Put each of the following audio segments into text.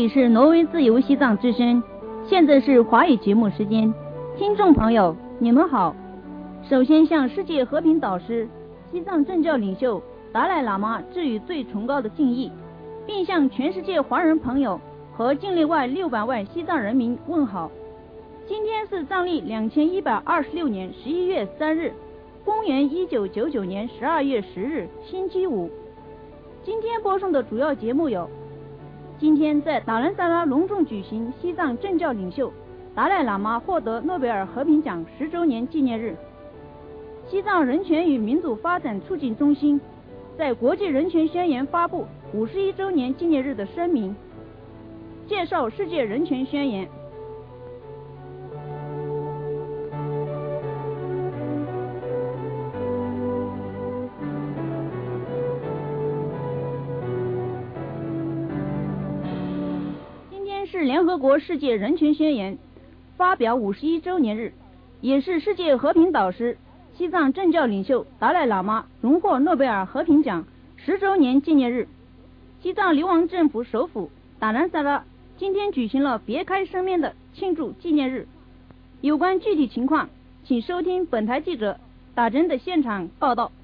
里是挪威自由西藏之声，现在是华语节目时间。听众朋友，你们好。首先向世界和平导师、西藏政教领袖达赖喇嘛致以最崇高的敬意，并向全世界华人朋友和境内外600万西藏人民问好。今天是藏历2126年11月3日，公元1999年12月10日，星期五。今天播送的主要节目有：今天在达兰萨拉隆重举行西藏政教领袖达赖喇嘛获得诺贝尔和平奖10周年纪念日。西藏人权与民主发展促进中心在国际人权宣言发布51周年纪念日的声明，介绍世界人权宣言。是联合国世界人权宣言发表51周年日，也是世界和平导师、西藏政教领袖达赖喇嘛荣获诺贝尔和平奖10周年纪念日。西藏流亡政府首府达兰萨拉今天举行了别开生面的庆祝纪念日。有关具体情况，请收听本台记者打针的现场报道。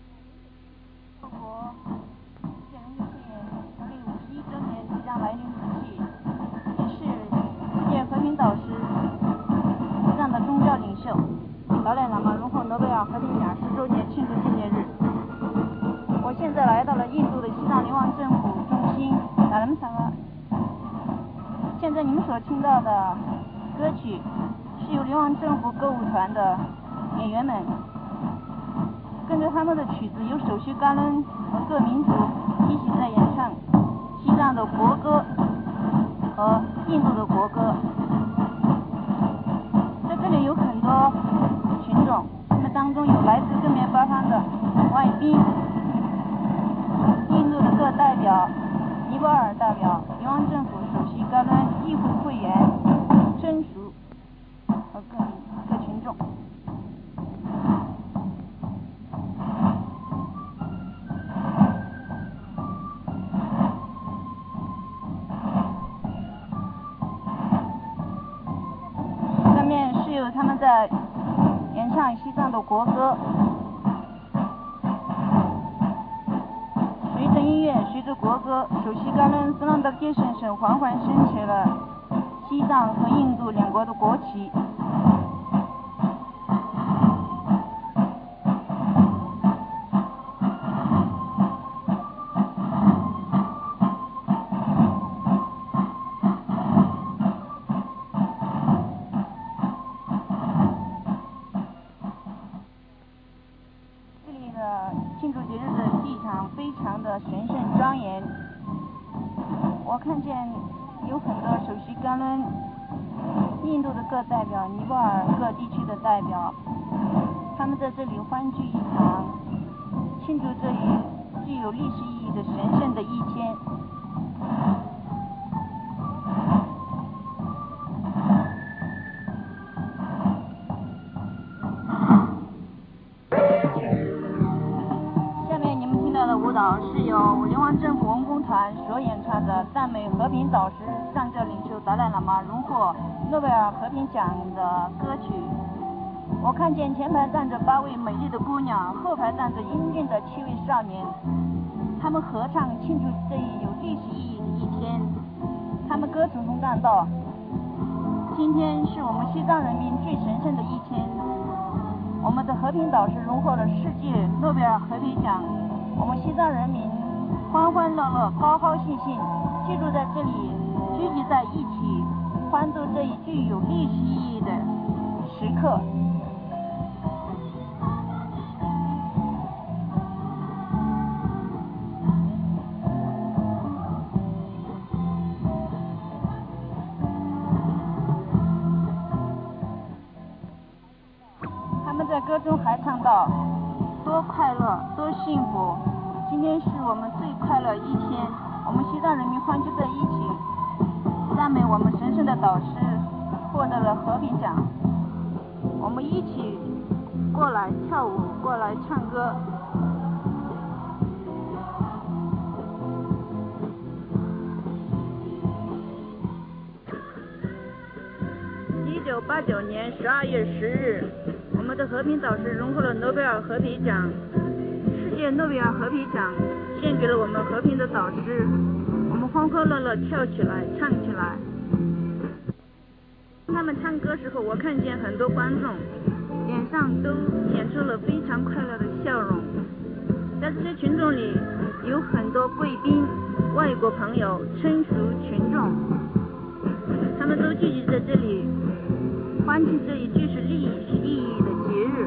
导师、西藏的宗教领袖达赖喇嘛荣获诺贝尔和平奖10周年庆祝纪念日。我现在来到了印度的西藏流亡政府中心达兰萨拉。现在你们所听到的歌曲是由流亡政府歌舞团的演员们跟着他们的曲子，由首席嘎伦和各民族一起在演唱西藏的国歌和印度的国歌。这里有很多群众，他们当中有来自各面八方的外宾，印度的各代表、尼泊尔代表、流亡政府首席高端议会会员、真属和各群众。他们在演唱西藏的国歌，随着音乐，随着国歌，首席高伦斯朗德基先生缓缓升起了西藏和印度两国的国旗。庆祝节日的气场非常的神圣庄严，我看见有很多首席高伦、印度的各代表、尼泊尔各地区的代表，他们在这里欢聚一堂，庆祝这一具有历史意义的神圣的一天。是由流亡政府文工团所演唱的赞美和平导师、藏教领袖达赖喇嘛荣获诺贝尔和平奖的歌曲。我看见前排站着8位美丽的姑娘，后排站着英俊的7位少年，他们合唱庆祝这一有历史意义的一天。他们歌词中唱道：今天是我们西藏人民最神圣的一天，我们的和平导师荣获了世界诺贝尔和平奖，我们西藏人民欢欢乐乐、高高兴兴居住在这里，聚集在一起，欢度这一具有历史意义的时刻。他们在歌中还唱道：多快乐，多幸福！今天是我们最快乐一天，我们西藏人民欢聚在一起，赞美我们神圣的导师获得了和平奖。我们一起过来跳舞，过来唱歌。 1989年12月10日，我们的和平导师荣获了诺贝尔和平奖。世界诺贝尔和平奖献给了我们和平的导师，我们欢欢乐乐跳起来，唱起来。他们唱歌时候，我看见很多观众脸上都显出了非常快乐的笑容。在这些群众里，有很多贵宾、外国朋友、亲属群众，他们都聚集在这里，欢庆这一具是意义的节日。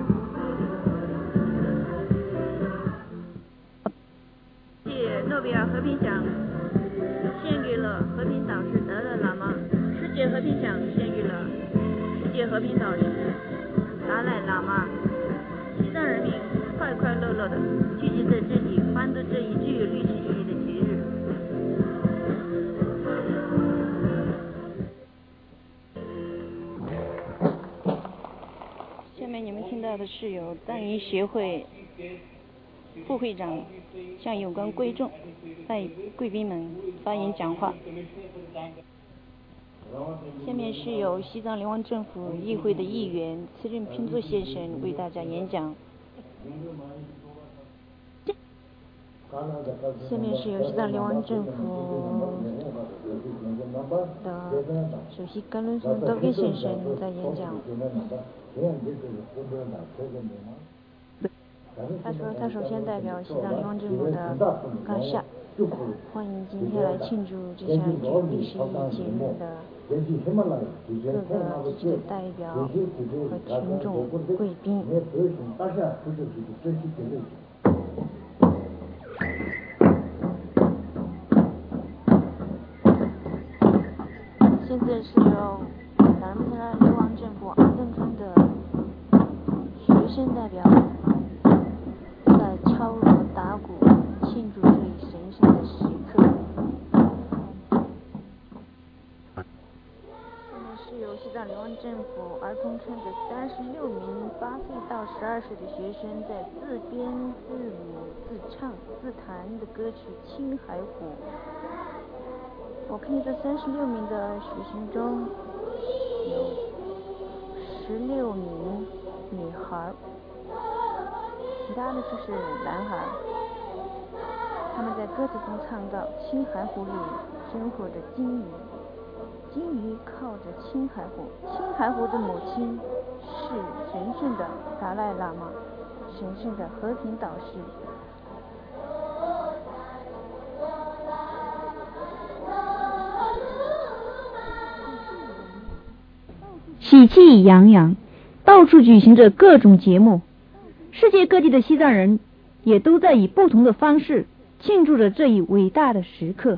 诺贝尔和平奖献给了和平导师达赖喇嘛，世界和平奖献给了世界和平导师达赖喇嘛。西藏人民快快乐乐的聚集在这里，欢度这一具有历史意义的节日。下面你们听到的是由藏医协会副会长向有关贵宾们发言讲话。下面是由西藏流亡政府议会的议员慈仁平作先生为大家演讲。下面是由西藏流亡政府的首席甘伦松多根先生在演讲。他说他首先代表西藏流亡政府的感谢，欢迎今天来庆祝这项具有历史意义节日的各个自治的代表和群众贵宾。现在是由达尔木拉流亡政府阿登村的学生代表在敲锣打鼓庆祝这一神圣的时刻。下面是由西藏流亡政府儿童村的36名8岁到12岁的学生在自编自舞自唱自弹的歌曲《青海湖》。我看见这36名的学生中有16名女孩，其他的就是男孩。他们在歌词中唱到：青海湖里生活着鲸鱼，鲸鱼靠着青海湖，青海湖的母亲是神圣的达赖喇嘛，神圣的和平导师。喜气洋洋，到处举行着各种节目，世界各地的西藏人也都在以不同的方式庆祝着这一伟大的时刻。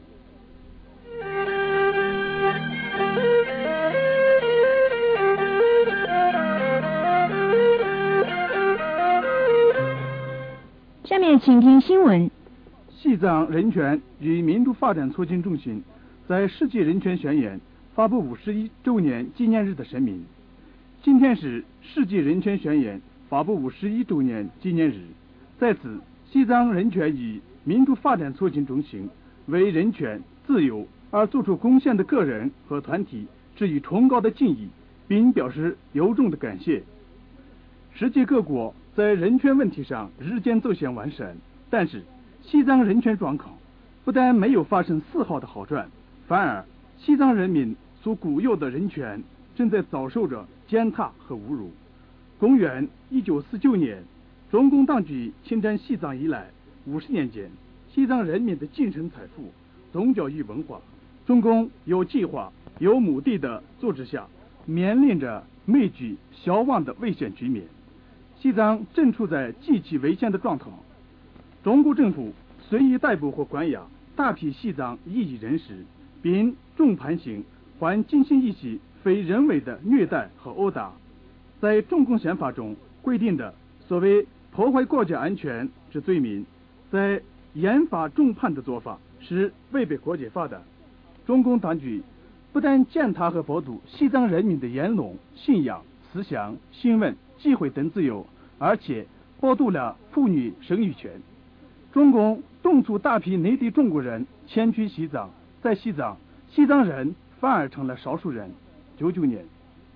下面请听新闻。 西藏人权与民主发展促进中心在世界人权宣言发布51周年纪念日的声明。今天是世界人权宣言发布51周年纪念日，在此，西藏人权与民主发展促进中心为人权、自由而做出贡献的个人和团体致以崇高的敬意，并表示由衷的感谢。世界各国在人权问题上日渐走向完善，但是西藏人权状况不但没有发生丝毫的好转，反而西藏人民所固有的人权正在遭受着践踏和侮辱。公元1949年，中共当局侵占西藏以来50年间，西藏人民的精神财富、宗教与文化，中共有计划、有目的的组织下，面临着灭绝消亡的危险局面。西藏正处在极其危险的状态。中国政府随意逮捕或关押大批西藏异议人士，并重判刑或进行一些非人为的虐待和殴打。在中共宪法中规定的所谓破坏国家安全之罪名，在严罚重判的做法是违背国际法的。中共当局不但践踏和剥夺西藏人民的言论、信仰、思想、新闻、集会等自由，而且剥夺了妇女生育权。中共动促大批内地中国人迁居西藏，在西藏，西藏人反而成了少数人。99年，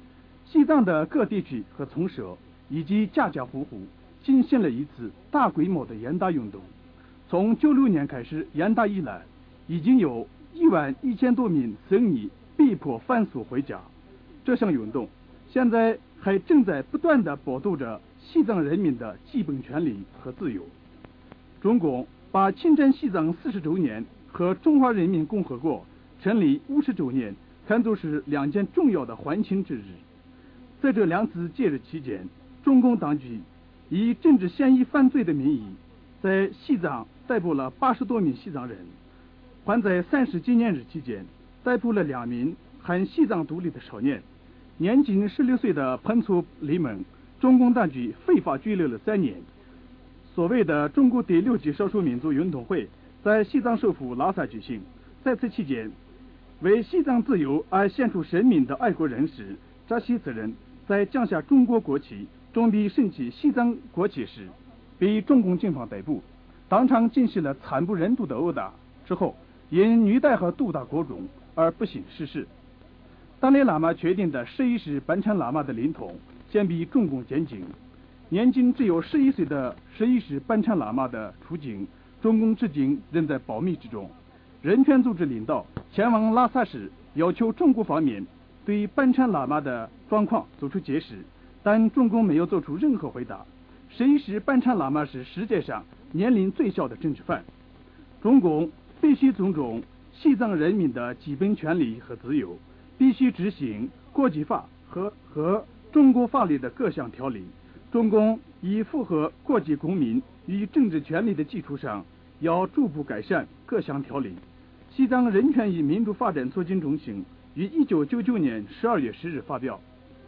西藏的各地区和从社以及家家户户进行了一次大规模的严打运动。从96年开始严打以来，已经有11000多名僧尼被迫反诉回家。这项运动现在还正在不断地剥夺着西藏人民的基本权利和自由。中共把侵占西藏40周年和中华人民共和国成立50周年看作是2件重要的欢庆之日。在这2次节日期间，中共当局以政治嫌疑犯罪的名义，在西藏逮捕了80多名西藏人，还在30纪念日期间逮捕了2名喊西藏独立的少年。年仅16岁的彭措黎们，中共当局非法拘留了3年。所谓的中国第6级少数民族运动会在西藏首府拉萨举行，在此期间，为西藏自由而献出生命的爱国人士扎西斯人，在降下中国国旗准备升起西藏国旗时，被中共警方逮捕，当场进行了惨不忍睹的殴打，之后因虐待和毒打国中而不幸逝世。达赖喇嘛确定的11世班禅喇嘛的灵童将被中共监禁。年仅只有11岁的11世班禅喇嘛的处境，中共至今仍在保密之中。人权组织领导前往拉萨时，要求中国方面对班禅喇嘛的状况做出解释，但中共没有做出任何回答。11世班禅喇嘛是世界上年龄最小的政治犯。中共必须尊重西藏人民的基本权利和自由，必须执行国际法和中国法律的各项条例。中共以符合国际公民与政治权利的基础上，要逐步改善各项条例。西藏人权与民主发展促进中心于1999年12月10日发表。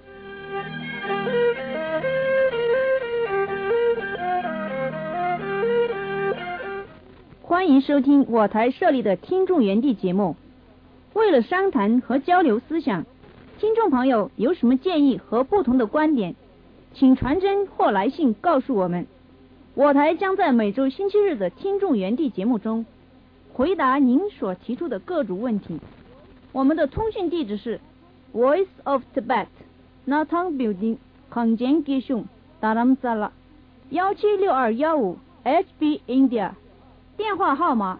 欢迎收听我台设立的听众园地节目。为了商谈和交流思想，听众朋友有什么建议和不同的观点，请传真或来信告诉我们。我台将在每周星期日的听众园地节目中回答您所提出的各种问题。我们的通讯地址是 Voice of Tibet Natang Building Kangjian Gishun Dharamsala 176215 HB India， 电话号码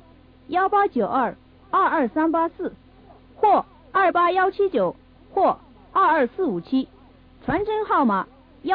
1892-22384或28179或22457，传真号码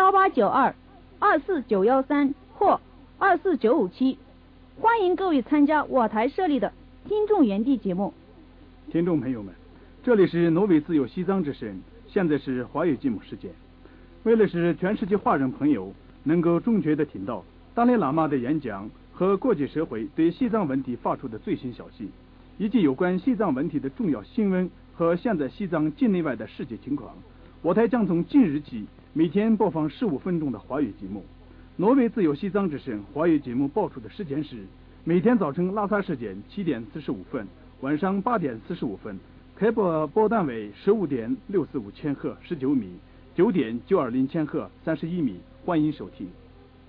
1892-24913或24957。欢迎各位参加我台设立的听众园地节目。 听众朋友们，这里是挪威自由西藏之声，现在是华语节目时间。为了使全世界华人朋友能够准确地听到达赖喇嘛的演讲和国际社会对西藏问题发出的最新消息，以及有关西藏问题的重要新闻和现在西藏境内外的世界情况，我台将从今日起每天播放15分钟的华语节目。挪威自由西藏之声华语节目播出的时间是每天早晨拉萨时间7点45分，晚上8点45分，开播波段为15点645千赫19米，9点920千赫31米，欢迎收听。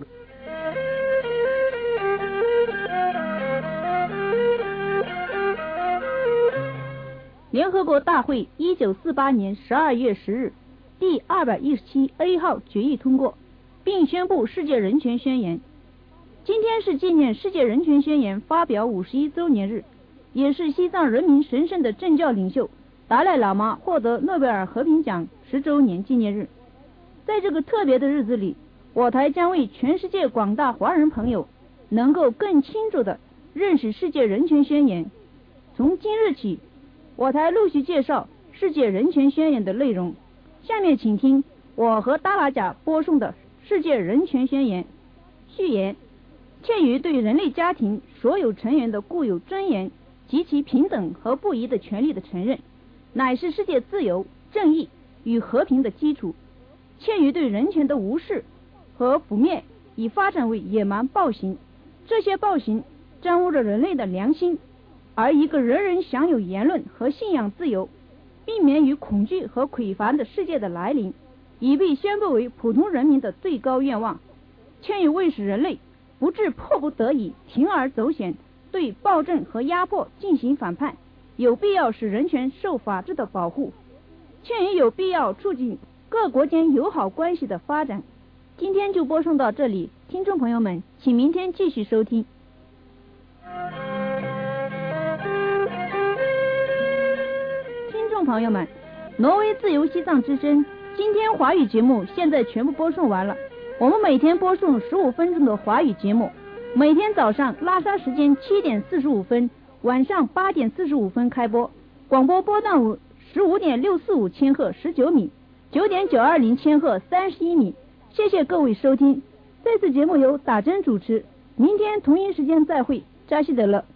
联合国大会1948年12月10日第217A 号决议通过，并宣布世界人权宣言。今天是纪念世界人权宣言发表51周年日，也是西藏人民神圣的政教领袖达赖喇嘛获得诺贝尔和平奖10周年纪念日。在这个特别的日子里，我台将为全世界广大华人朋友能够更清楚地认识世界人权宣言。从今日起，我台陆续介绍世界人权宣言的内容。下面请听我和达拉贾播送的世界人权宣言序言。鉴于对人类家庭所有成员的固有尊严及其平等和不移的权利的承认，乃是世界自由、正义与和平的基础。鉴于对人权的无视和不灭已发展为野蛮暴行，这些暴行沾污着人类的良心，而一个人人享有言论和信仰自由，避免与恐惧和匮乏的世界的来临，已被宣布为普通人民的最高愿望。鉴于为使人类不致迫不得已铤而走险，对暴政和压迫进行反叛，有必要使人权受法治的保护。鉴于有必要促进各各国间友好关系的发展。今天就播送到这里，听众朋友们，请明天继续收听。听众朋友们，挪威自由西藏之声今天华语节目现在全部播送完了。我们每天播送15分钟的华语节目，每天早上拉萨时间7点45分，晚上8点45分开播。广播波段15.645千赫19米，9.920千赫31米。谢谢各位收听，这次节目由打针主持，明天同一时间再会，扎西德勒。